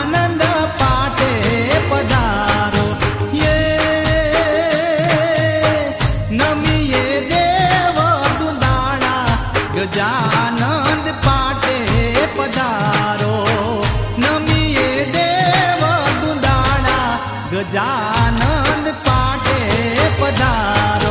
गजानंद पाटे पधारो ये नमिये देव दुदाणा गजानंद पाटे पधारो नमिये देव दुदाणा गजानंद पाटे पधारो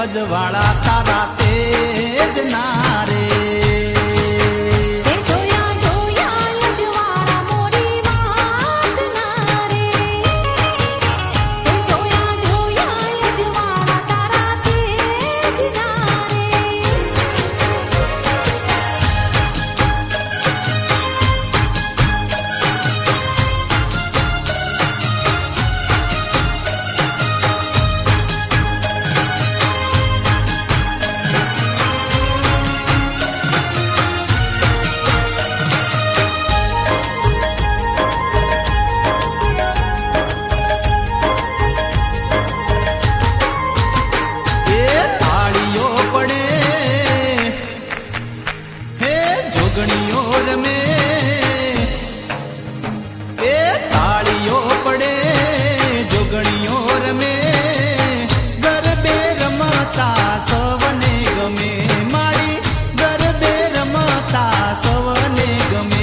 અજવાળા તારા તેજ ના રે. જોગણીઓ રમે એ તાળીઓ પડે જોગણીઓ રમે ગરબે રમતા સવને ગમે મારી ગરબે રમતા સવને ગમે.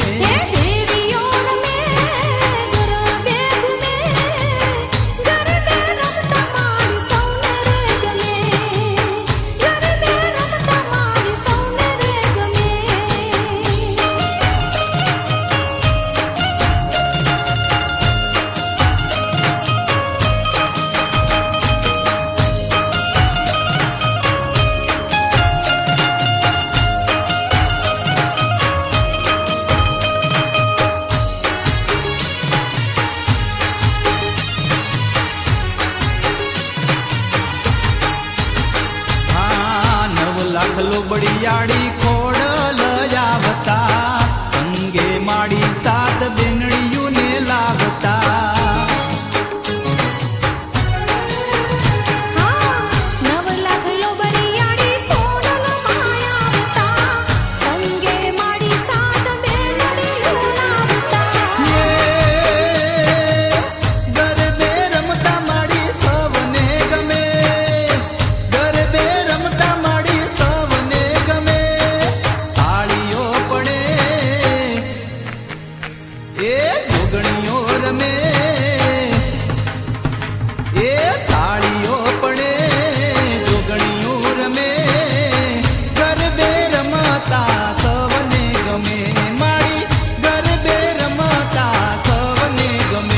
લોબડિયાળી ખોડલ આવતા સંગે માડી સાત બેનડીયુંને લાવતા. જોગણીઓ રમે એ તાળીઓ પડે જોગણીઓ રમે ગરબે રમતા સવને ગમે મારી ગરબે રમતા સવને ગમે.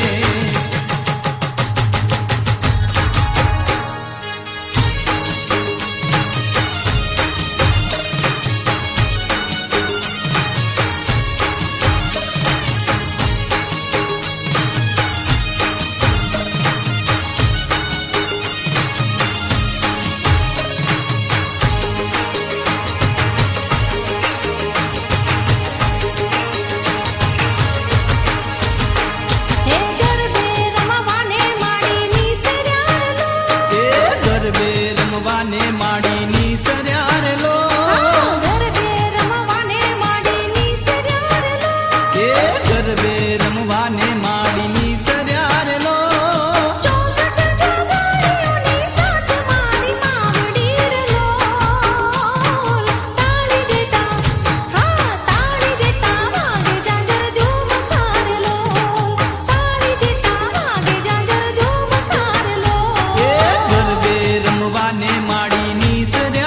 રમવાને માડીની સર્યાર લો ગરબે રમવાને માડીની સર્યાર લો એ ગરબે રમવાને માડીની સર્યાર લો. 64 જોગણીઓની સાથ મારી માવડી લો તાળી દેતા હા તાળી દેતા વાગે જાજર ઝૂમખાર લો તાળી દેતા વાગે જાજર ઝૂમખાર લો એ ગરબે રમવાને માડીની સર્યાર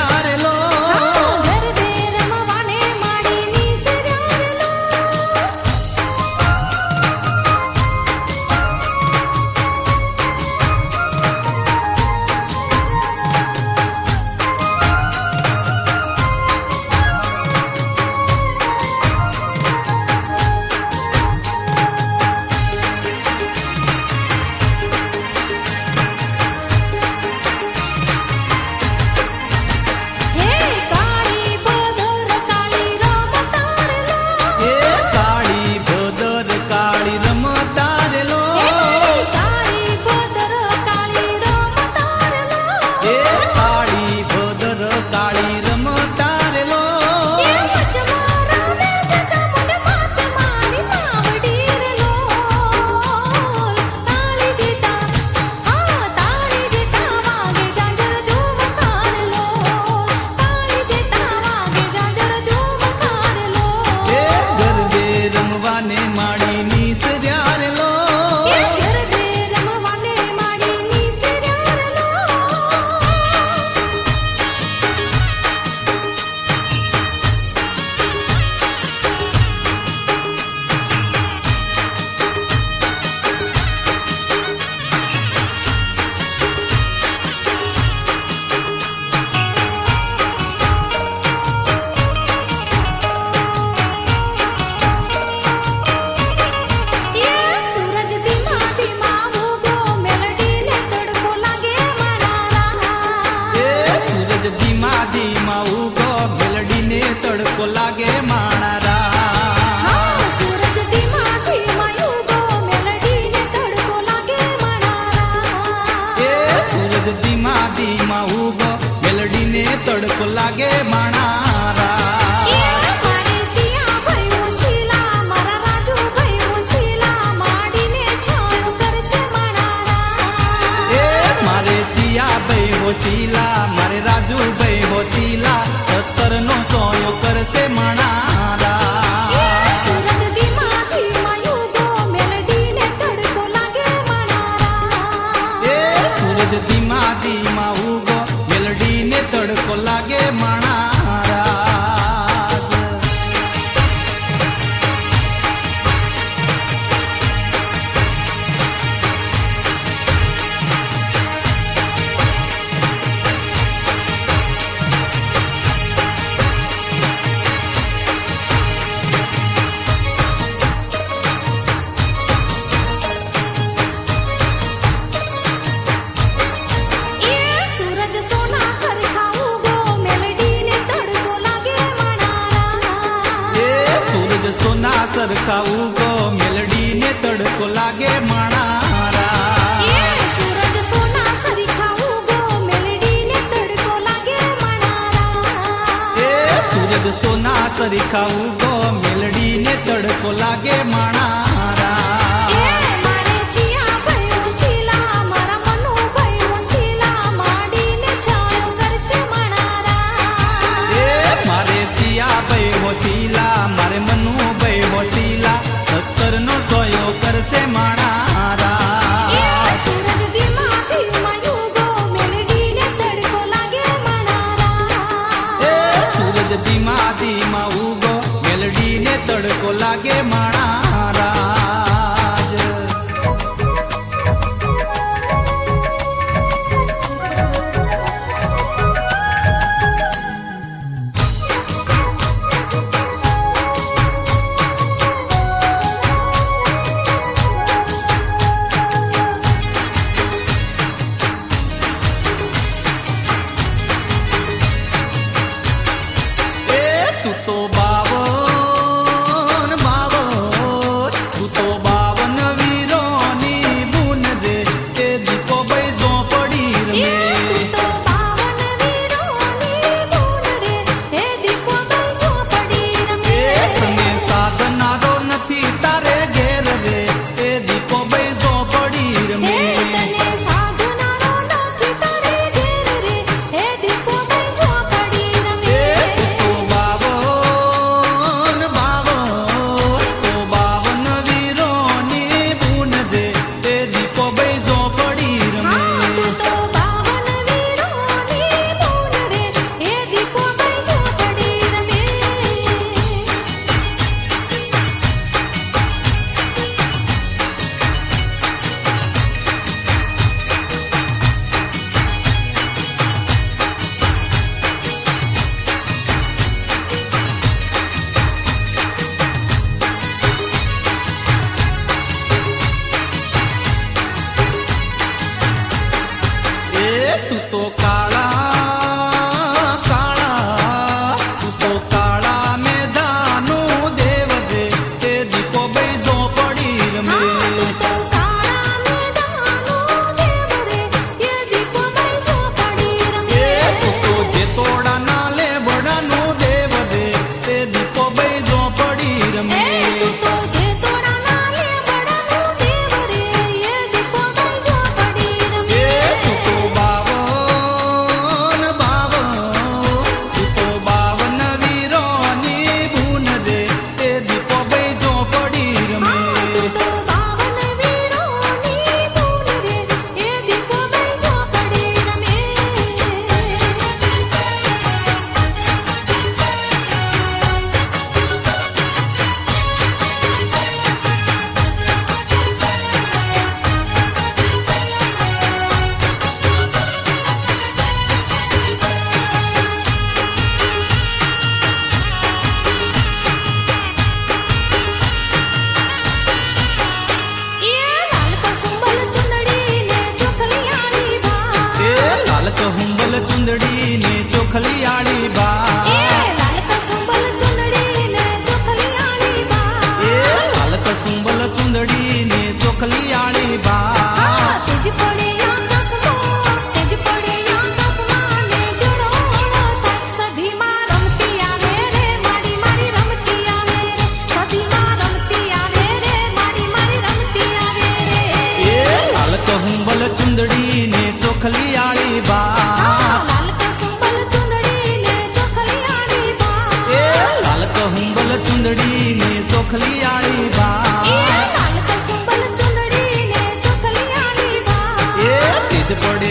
લાગે માણારા. એ મારે જીયા ભાઈ ઓશીલા મારા રાજુ ભાઈ ઓશીલા માડીને છાયો કરશે મણારા. એ મારે જીયાભાઈ હોશીલા મારે રાજુભાઈ હોશીલા 70 નો સોયો કરશે માણારા. સૂરજ ધીમા ધીમા યુગો મેલડીને તડકો લાગે મણારા. એ સૂરજ ધીમા ધીમા ઉગો મેલડીને તડકો લાગે માણારા. એ સૂરજ સોના સરખા ઉગો મેલડીને તડકો લાગે મણારા. એ સૂરજ સોના સરખા ઉગો મેલડીને તડકો લાગે માણારા. એ સૂરજ સોના સરખા ઉગો મેલડીને તડકો લાગે મણારા. એ સૂરજ સોના સરખા ઉગો મેલડીને તડકો લાગે માણારા. એ મારે જીયા ભાઈ ઓશીલા મારા મનુ ભાઈ ઓશીલા માડીને છાયો કરશે મણારા. એ મારે જીયાભાઈ હોશીલા મારે મનુભાઈ હોશીલા 70 નો સોયો કરશે માણારા. સૂરજ ધીમા ધીમા યુગો મેલડીને તડકો લાગે મણારા. એ સૂરજ ધીમા ધીમા ઉગો મેલડીને તડકો લાગે માણારા. એ તું તો બાવન બાવન તું તો 52 વીરોની બુન રે એ દીકો ભાઈ ઝોપડી એ રમે. તું તો 52 વીરોની બુન રે હે દીકો ભાઈ ઝોપડી રમે. તને સાધનારો નથી તારે ઘેર રે એ દીકો ભાઈ ઝોપડી હે રમે. તને સાધનારો નથી તારે ઘેર રે હે દીકો ભાઈ ઝોપડી એ રમે. તો બાવન બાવન તો 52 વીરોની બુન રે એ દીકો ભાઈ ઝોપડી રમે. તું તો 52 વીરોની બુન રે હે દીકો ભાઈ ઝોપડી રમે. એ તું તો કાળા કાળા તું તો કાળા મેદાનું દેવ રે એ દીકો ભાઈ ઝોપડી રમે. તું તો કાળા મેદાનો દેવ રે હે દીકો ભાઈ ઝોપડી રમે. એ તું તો જેતોડાના લેબડાનું દેવ રે એ દીકો ભાઈ ઝોપડી રમે. તું તો જેતોડાના લેબડાનો દેવ રે હે દીકો ભાઈ ઝોપડી રમે. એ તું તો બાવન વીરોની બુન રે એ દીકો ભાઈ ઝોપડી રમે. તું તો 52 વીરોની બુન રે હે દીકો ભાઈ ઝોપડી રમે. એ લાલ કસુંબલ ચુંદડી ને ચોખલિયાળી ભા. એ લાલ કહુંબલ ચુંદડી ને ચોખલિયાળી બા. એ લાલ કસુંબલ ચુંદડી ને ચોખલિયાળી ભા. એ લાલ કહુંબલ ચુંદડી ને ચોખલિયાળી બા. તેજ પડે આકાશમાં ને જોડો बा લાલ કસુંબલ ચુંદડી ને ચોખલી આડી બા લાલ કહુંબલ ચુંદડી ને ચોખલી આળી બા લાલ કસુંબલ ચુંદડી ને ચોખલી આડી બા તેજ પડે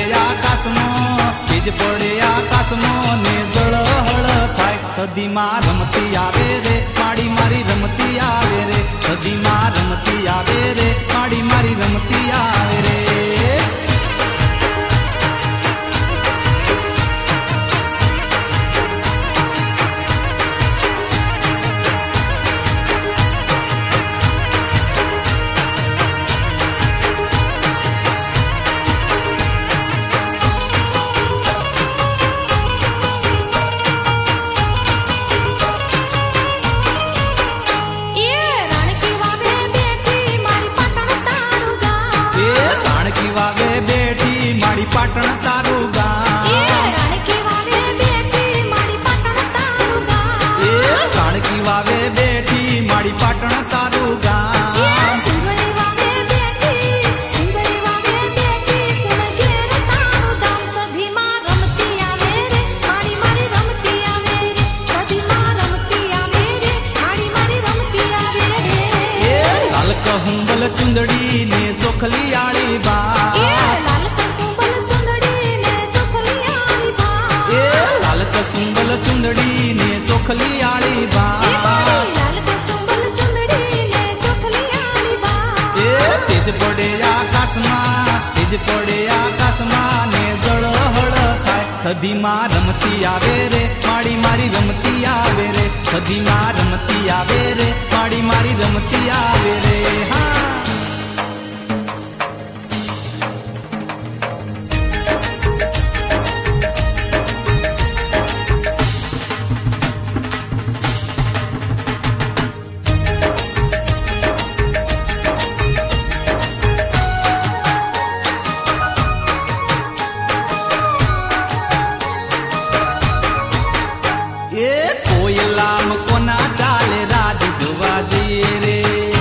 આકાશમાં ને જળહળ થાય સદીમાં રમતી આવે રે માડી મારી રમતી આવે રે સદીમાં રમતી આવે રે માડી મારી રમતી આવે રે પાટણ તારું ગામ રાણકી વાવે બેઠી મારી પાટણ તારું ગામ રાણકી વાવે બેઠી મારી પાટણ તારું ગામ સિંગરી વાવે બેઠી કુણ ઘેર તારું ગામ સધીમાં રમતી આવે રે મારી મારી રમતી આવે રે સધીમાં રમતી આવે રે મારી મારી રમતી આવે રે લાલ કહુંબલ ચુંદડી ને ચોખલી આળી બા કસુંબલ ચુંદડી ને ચોખલી આળી બા લાલ કસુંબલ ચુંદડી ને ચોખલી આળી બા તેજ પડે આકાશમાં ને જળહળ થાય સદીમાં રમતી આવે રે માડી મારી રમતી આવે રે સદીમાં રમતી આવે રે માડી મારી રમતી આવે રે હા કોયલામાં કોના ચાલે રાજ જોવા જઈએ રે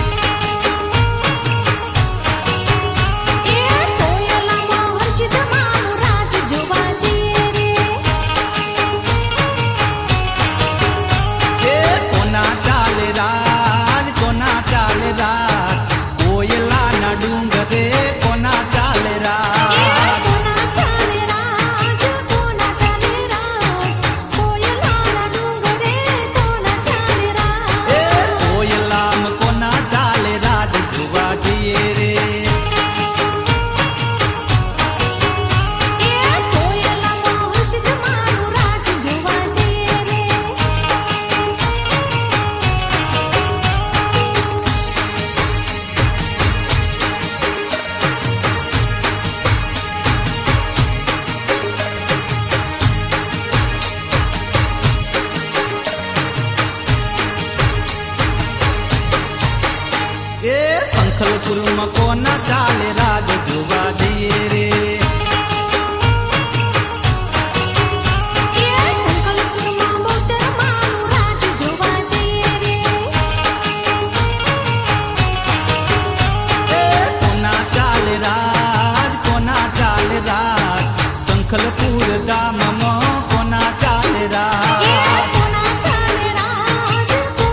કોયલામાં હર્ષિત માનું રાજ જોવા જઈએ રે કોના ચાલે રાજ કોયલાના ડુંગરે કોના ચાલે રાજ કોના ચાલે રાજ કોયલાના ડુંગરે કોના ચાલે રાજ કોયલામાં કોના ચાલે રાજ જોવા જઈએ રે કોયલામાં હર્ષિત માનું રાજ જોવા જઈએ રે સંખલપુરમાં કોના ચાલે રાજ જોવા જઈએ રે સંકલ્પમાં બહુચર માનું રાજ જોવા જઈએ રે કોના ચાલે રાજ સંખલપુર ગામમાં કોના ચાલે રાજ કોના ચાલે રાજ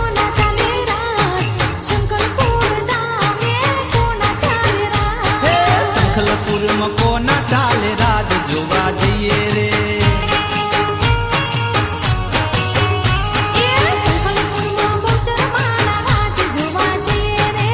શંકરપુર ગામે કોના ચાલે રાજ સંખલપુરમાં કોના ચાલે રાજ જોવા જઈએ રે સંકલ્પમાં બહુચર માના રાજ જોવા જઈએ રે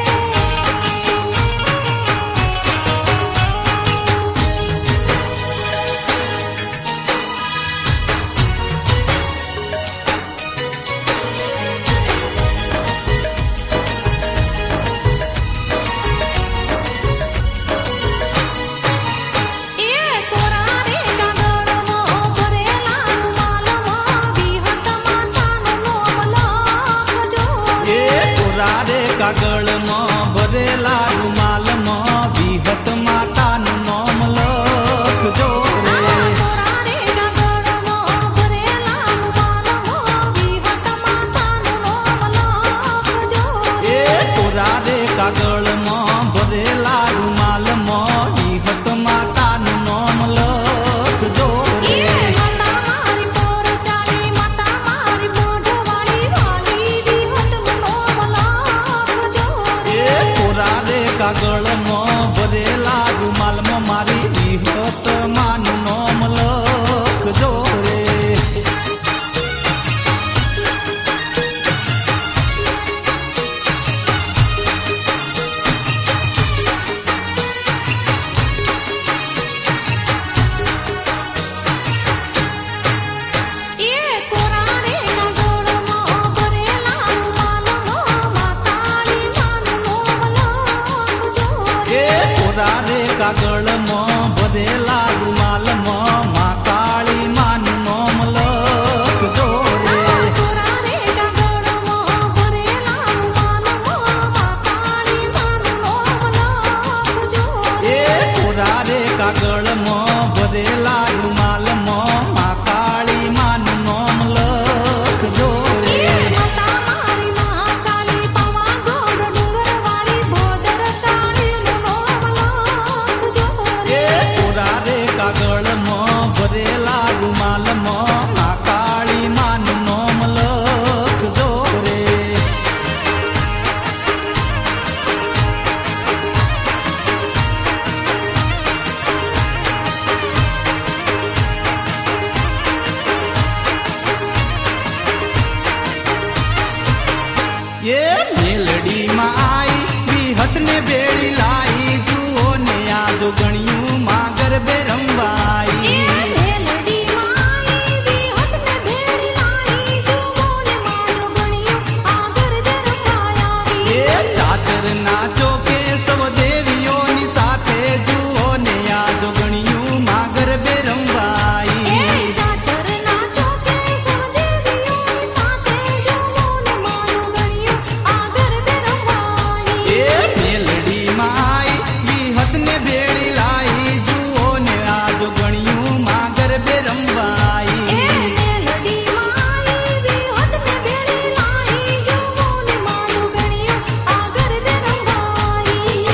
कागळ मो भरेला रुमाल मो मा काळी मान नोम लखजो रे कोरा रे कागळ मो भरेला रुमाल मो मा काळी मान नोम लखजो रे कोरा रे कागळ मो भरेला रुमाल मो मा काळी मान नोम लखजो रे माता मारी महाकाली पावागढ डोंगरवाडी भोदर काळी नोम लखजो रे कोरा रे कागळ मो भरेला रुमाल मो मा काळी मान नोम लखजो रे ये मेलडी में आई विहत ने बेड़ी लाई जुओ ने आज गणियों मां गरबे रंबाई मेलडी माई विहत ने भेड़ी लाई जुओ ने मारो गणियो आगर दे रंगाया ये चाचर नाचो के सब देवियों नी साथे जुओ ने आज गणियों मां गरबे रंबाई चाचर नाचो के सब देवियों ने साथे जुओ ने मारो गणियो आगर दे रंगाई ये मेलडी में आई विहत ने बेड़ी लाई जुओ ने आज गणियों मां गरबे रंबाई मेलडी माई विहत ने भेड़ी लाई जुओ ने मारो गणियो आगर दे रंगाई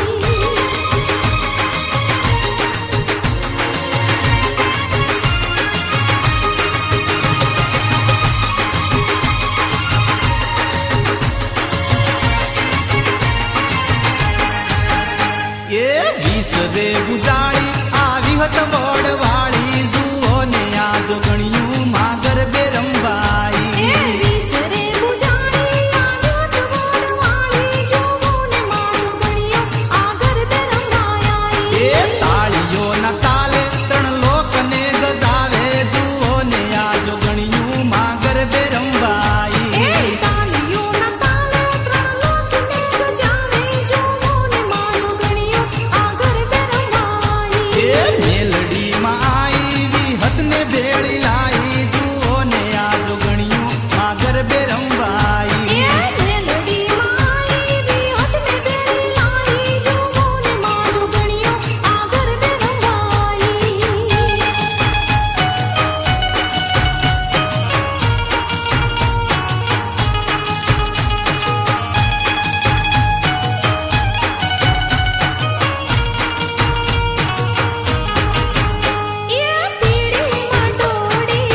ये वीस रे गुजारी आवी हत वडवाळी जुओ ने आज गणियों मां गरबे रंबाई रे बुजाणी आजोत वडवाळी जुओ ने मारो गणियो आगर दे रंगाई ये ताळीओ ना ताले त्रण लोक ने गजावे जुओ ने आज गणियों मां गरबे रंबाई तालियो न ताले त्रण लोक ने गजावे जुओ ने मारो गणियो आगर दे रंगाई ये मेलडी में आई विहत ने बेड़ी लाई जुओ ने आज गणियों मां गरबे रंबाई मेलडी माई विहत ने भेड़ी लाई जुओ ने मारो गणियो आगर दे रंगाई ये पीड़ी मटोड़ी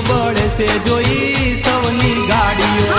बड़े से जोई सवनी गाड़ियों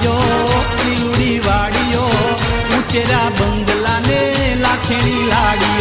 चेरा बंगला ने लाखेनी लाड़ी